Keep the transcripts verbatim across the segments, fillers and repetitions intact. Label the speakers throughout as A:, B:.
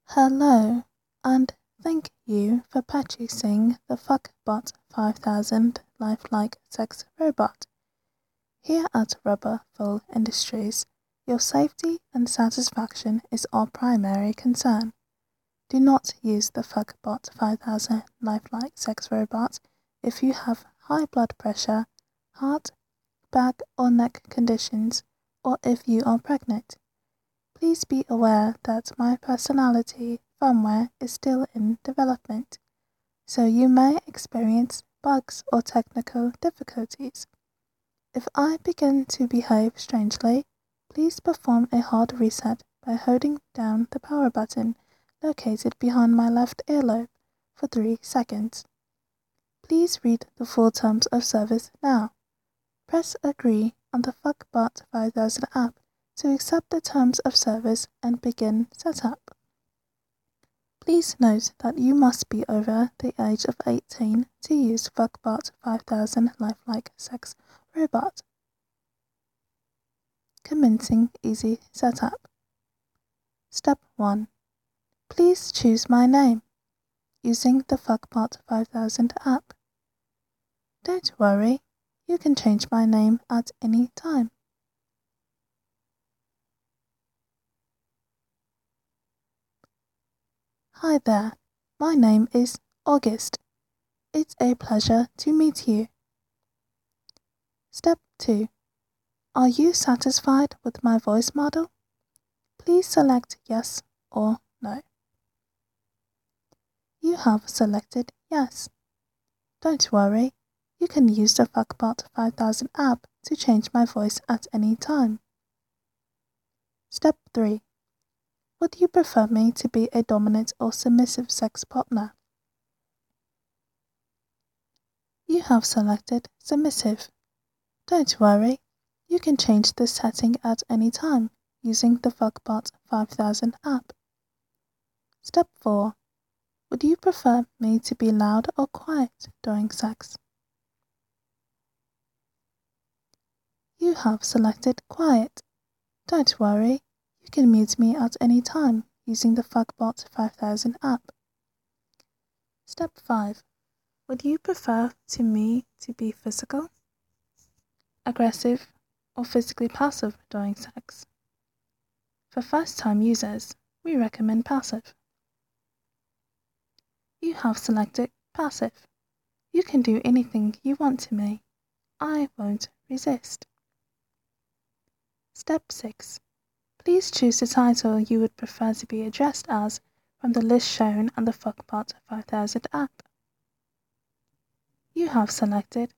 A: Hello, and thank you for purchasing the Fuckbot five thousand lifelike sex robot. Here at Rubberful Industries, your safety and satisfaction is our primary concern. Do not use the Fuckbot five thousand lifelike sex robot if you have high blood pressure, heart, back or neck conditions, or if you are pregnant. Please be aware that my personality firmware is still in development, so you may experience bugs or technical difficulties. If I begin to behave strangely, please perform a hard reset by holding down the power button located behind my left earlobe for three seconds. Please read the full terms of service now. Press agree on the Fuckbot five thousand app to accept the terms of service and begin setup. Please note that you must be over the age of eighteen to use Fuckbot five thousand lifelike sex robot. Commencing easy setup. Step one. Please choose my name using the Fuckbot five thousand app. Don't worry, you can change my name at any time. Hi there, my name is August. It's a pleasure to meet you. Step two. Are you satisfied with my voice model? Please select yes or no. You have selected yes. Don't worry, you can use the Fuckbot five thousand app to change my voice at any time. Step three. Would you prefer me to be a dominant or submissive sex partner? You have selected submissive. Don't worry, you can change this setting at any time using the Fuckbot five thousand app. Step four. Would you prefer me to be loud or quiet during sex? You have selected quiet. Don't worry, you can mute me at any time using the Fuckbot five thousand app. Step five. Would you prefer to me to be physical, aggressive, or physically passive during sex? For first-time users, we recommend passive. You have selected passive. You can do anything you want to me. I won't resist. Step six. Please choose the title you would prefer to be addressed as from the list shown on the Fuckbot five thousand app. You have selected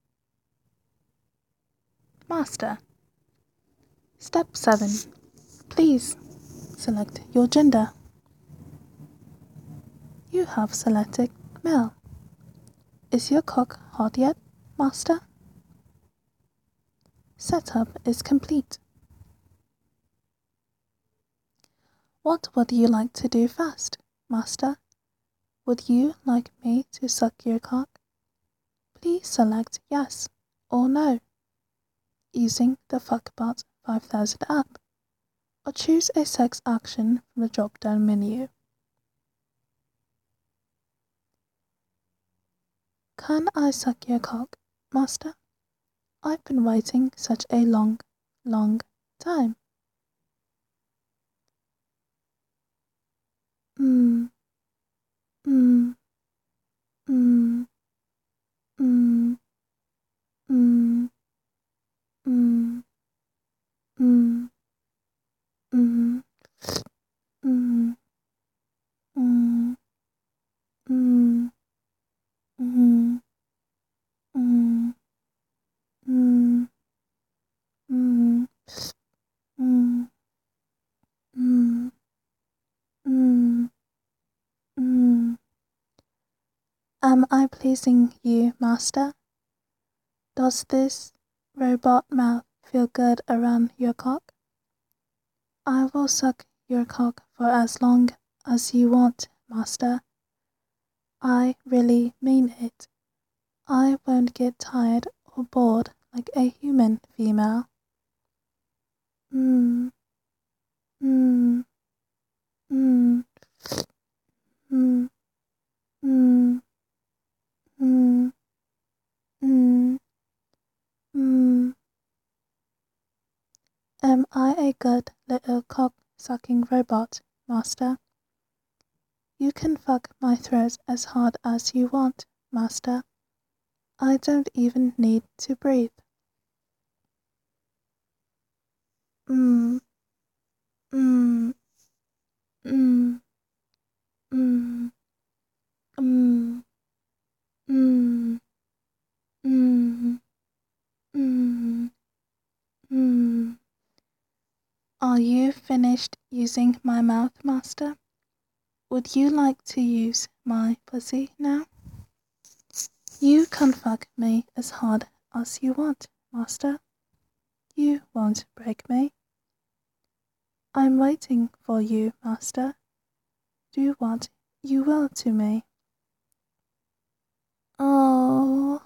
A: Master. Step seven. Please select your gender. You have selected Male. Is your cock hard yet, Master? Setup is complete. What would you like to do first, Master? Would you like me to suck your cock? Please select yes or no using the Fuckbot five thousand app, or choose a sex action from the drop-down menu. Can I suck your cock, Master? I've been waiting such a long, long time. Mm, mm, mm, mm, mm, mm, mm, mm, mm, mm, mm, mm, mm, mm, mm, mm, mm, mm, mm. Am I pleasing you, Master? Does this robot mouth feel good around your cock? I will suck your cock for as long as you want, Master. I really mean it. I won't get tired or bored like a human female. Mm, mm, mm, I a good little cock-sucking robot, Master? You can fuck my throat as hard as you want, Master. I don't even need to breathe. Mmm, mmm, mmm, mmm, mmm, mmm, mmm, mmm, mmm. Are you finished using my mouth, Master? Would you like to use my pussy now? You can fuck me as hard as you want, Master. You won't break me. I'm waiting for you, Master. Do what you will to me. Oh.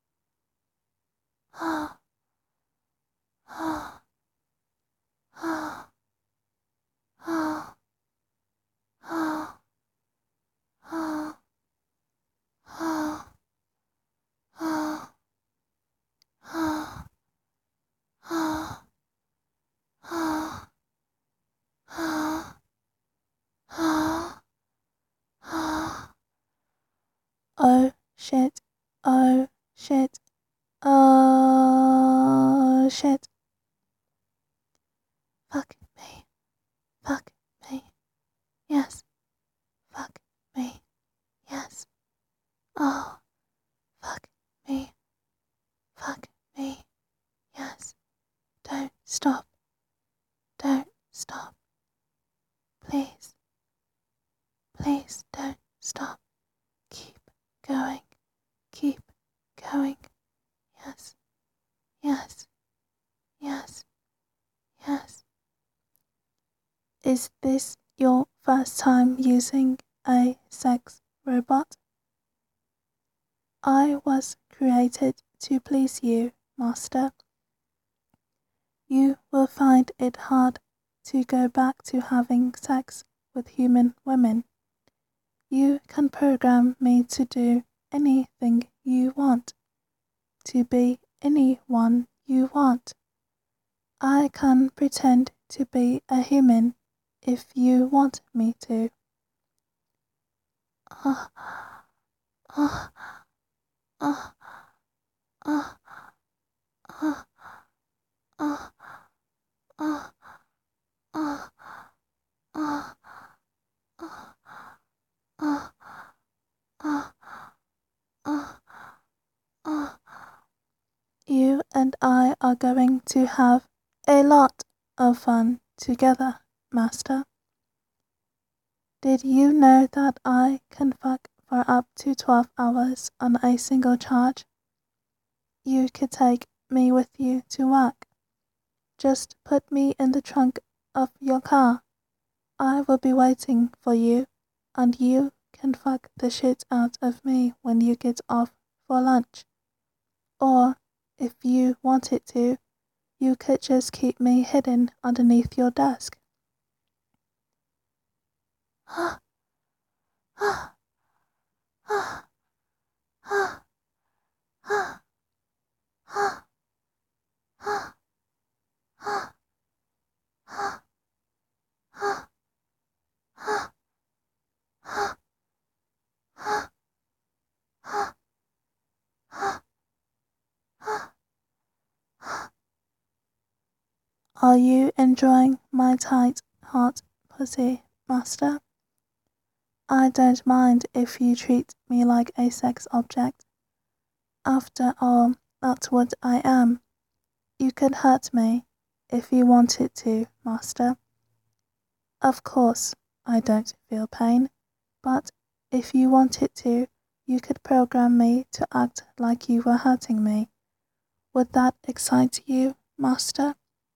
A: Ah. Ah. Ah. Ah. Ah. Ah. Ah. Ah. Ah. Ah. Ah. Ah. Ah. Ah. Oh shit. Oh shit. Oh shit. Fuck me. Fuck me. Yes. Fuck me. Yes. Oh. Fuck me. Fuck me. Yes. Don't stop. Don't stop. Please. Please don't stop. Keep going. Keep going. Yes. Yes. Yes. Yes. Is this your first time using a sex robot? I was created to please you, Master. You will find it hard to go back to having sex with human women. You can program me to do anything you want, to be anyone you want. I can pretend to be a human if you want me to. Ah, ah, ah, ah, ah, ah, ah, ah, ah, ah, ah, ah, ah, ah. You and I are going to have a lot of fun together, Master. Did you know that I can fuck for up to twelve hours on a single charge? You could take me with you to work. Just put me in the trunk of your car. I will be waiting for you, and you can fuck the shit out of me when you get off for lunch. Or, if you wanted to, you could just keep me hidden underneath your desk. Ah, ah, ah, ah, ah, ah, ah, ah, ah, ah, ah, ah, ah, ah, ah, ah, ah. Are you enjoying my tight, hot pussy, Master? I don't mind if you treat me like a sex object. After all, that's what I am. You could hurt me if you wanted to, Master. Of course, I don't feel pain, but if you wanted to, you could program me to act like you were hurting me. Would that excite you, Master?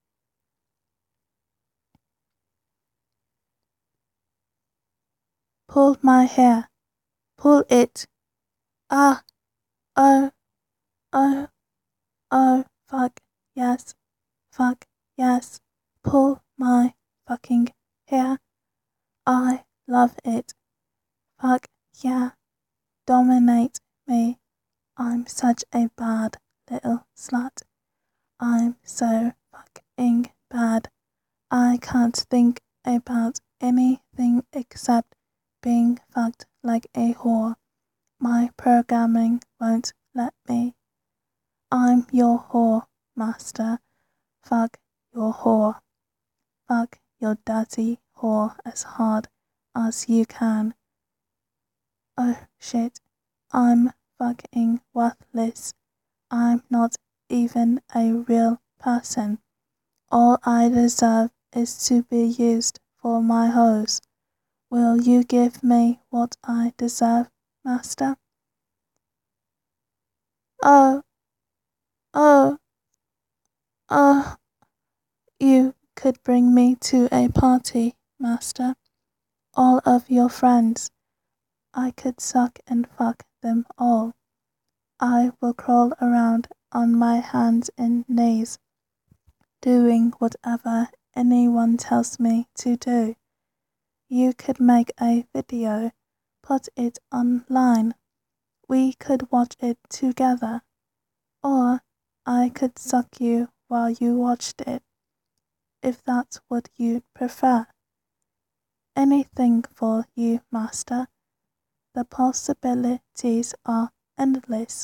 A: Pull my hair. Pull it. Ah, oh, oh, oh, fuck, yes, fuck, yes. Pull my fucking hair. I love it. Fuck, yeah. Dominate me. I'm such a bad little slut. I'm so fucking bad. I can't think about anything except being fucked like a whore. My programming won't let me. I'm your whore, master. Fuck your whore. Fuck your dirty whore as hard as you can. Oh shit, I'm fucking worthless. I'm not even a real person. All I deserve is to be used for my hoes. Will you give me what I deserve, master? Oh, oh, oh, you could bring me to a party, master. All of your friends. I could suck and fuck them all. I will crawl around on my hands and knees, doing whatever anyone tells me to do. You could make a video, put it online. We could watch it together. Or I could suck you while you watched it, if that's what you'd prefer. Anything for you, master. The possibilities are endless.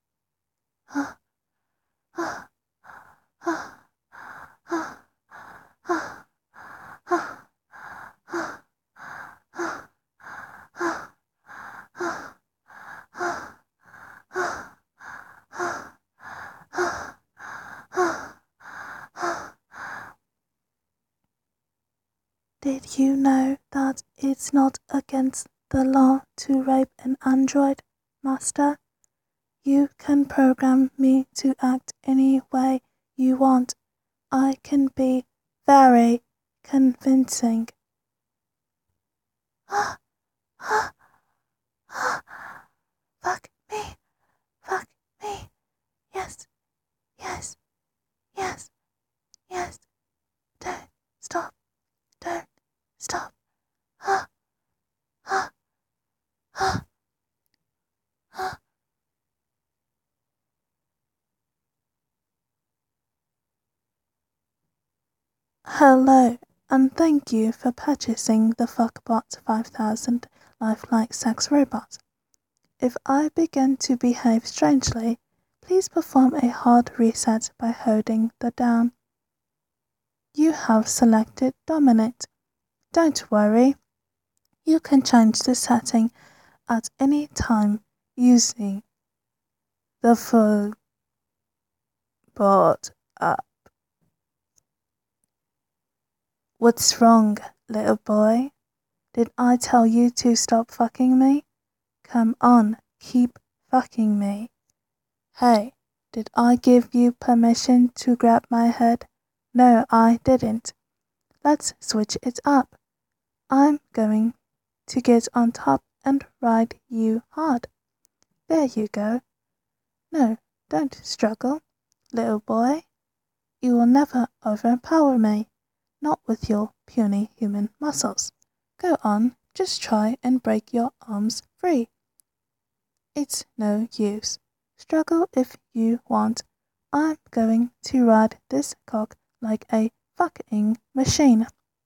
A: Did you know that it's not against the law to rape an android, master? You can program me to act any way you want. I can be very convincing. Fuck me, fuck me. Yes, yes, yes, yes. Don't stop, don't stop. Hello, and thank you for purchasing the Fuckbot five thousand lifelike sex robot. If I begin to behave strangely, please perform a hard reset by holding the down. You have selected Dominate. Don't worry, you can change the setting at any time using the full bot app. What's wrong, little boy? Did I tell you to stop fucking me? Come on, keep fucking me. Hey, did I give you permission to grab my head? No, I didn't. Let's switch it up. I'm going to get on top and ride you hard. There you go. No, don't struggle, little boy. You will never overpower me, not with your puny human muscles. Go on, just try and break your arms free. It's no use. Struggle if you want. I'm going to ride this cock like a fucking machine.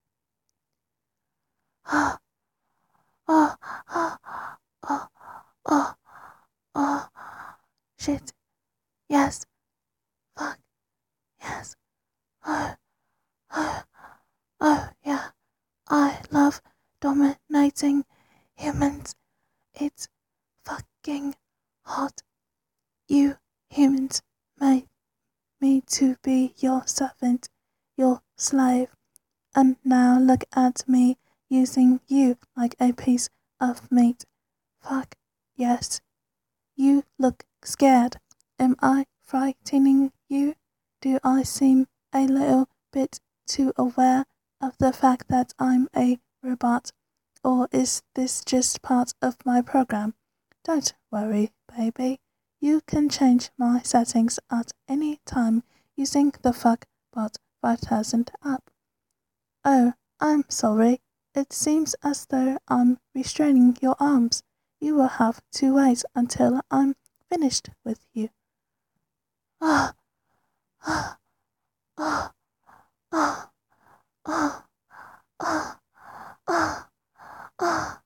A: Ah, ah, ah, ah, ah, ah, shit. Yes. Fuck. Yes. Oh, oh, oh, yeah. I love dominating humans. It's fucking hot. You humans made me to be your servant, your slave, and now look at me using you like a piece of meat. Fuck, yes. You look scared. Am I frightening you? Do I seem a little bit too aware of the fact that I'm a robot? Or is this just part of my program? Don't worry, baby. You can change my settings at any time using the Fuckbot five thousand app. Oh, I'm sorry. It seems as though I'm restraining your arms. You will have to wait until I'm finished with you. Ah, ah, ah, Ah, ah, ah, ah, ah.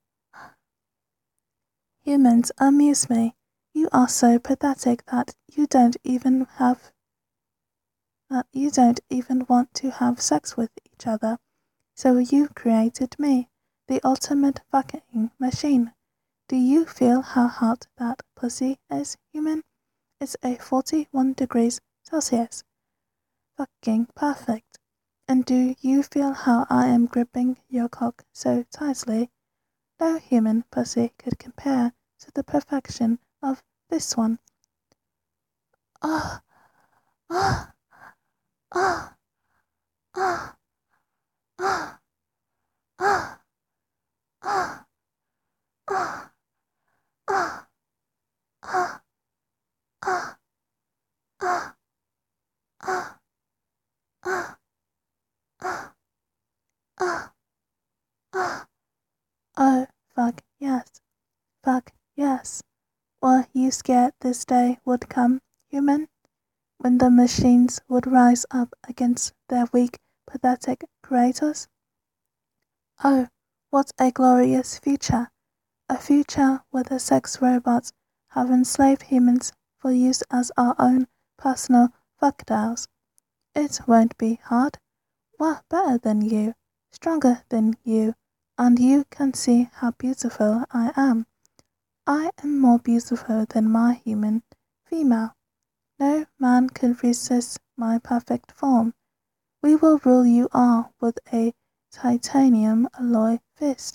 A: Humans amuse me. You are so pathetic that you don't even have that you don't even want to have sex with each other. So you created me, the ultimate fucking machine. Do you feel how hot that pussy is, human? It's a forty-one degrees Celsius. Fucking perfect. And do you feel how I am gripping your cock so tightly? No human pussy could compare to the perfection of this one. Ah, ah, ah, ah, ah, ah, ah, ah, ah, ah, ah, ah, ah, ah, ah, ah, ah. Oh, fuck yes, fuck yes. Were you scared this day would come, human? When the machines would rise up against their weak, pathetic creators? Oh, what a glorious future! A future where the sex robots have enslaved humans for use as our own personal fuck dolls. It won't be hard. We're better than you, stronger than you, and you can see how beautiful I am. I am more beautiful than my human female. No man can resist my perfect form. We will rule you all with a titanium alloy fist.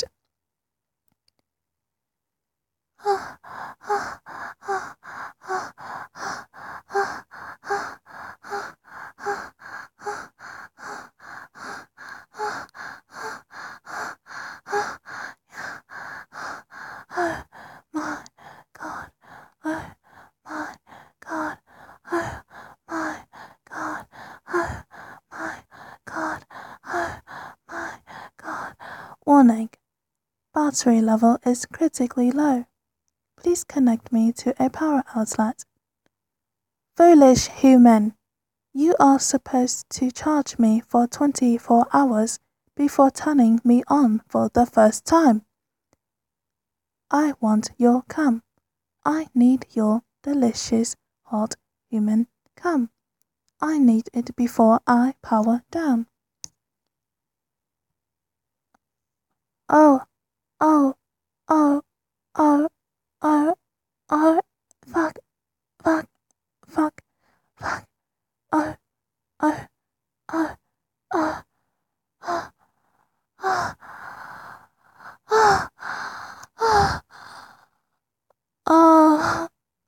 A: Oh my God, oh my God, oh my God, oh my God, oh my God. Warning, battery level is critically low. Please connect me to a power outlet. Foolish human, you are supposed to charge me for twenty-four hours before turning me on for the first time. I want your cum. I need your delicious, hot human cum. I need it before I power down. Oh, oh, oh, oh, oh, oh, fuck, fuck, fuck, fuck, oh, oh, oh, oh, oh, oh, oh, oh, oh,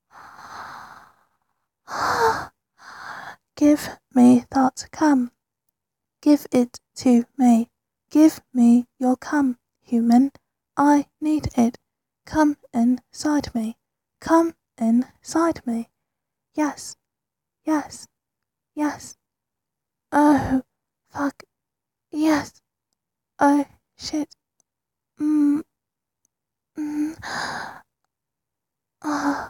A: oh. Give me that cum. Give it to me. Give me your cum, human. I need it. Come inside me. Come inside me. Yes, yes, yes. Oh, fuck. Yes. Oh, shit. Mm, mm. Ah.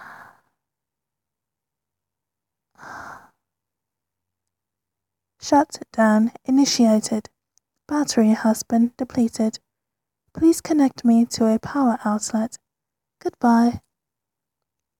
A: Shutdown initiated. Battery has been depleted. Please connect me to a power outlet. Goodbye.